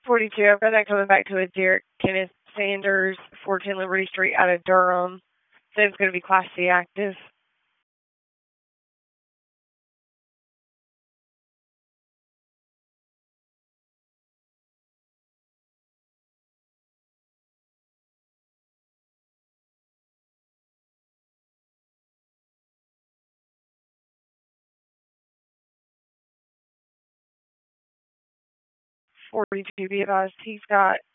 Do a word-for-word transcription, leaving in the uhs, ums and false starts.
forty-two. I've got that coming back to a Derek Kenneth Sanders, fourteen Liberty Street out of Durham. So it's going to be Class C active. forty-two, be advised. He's got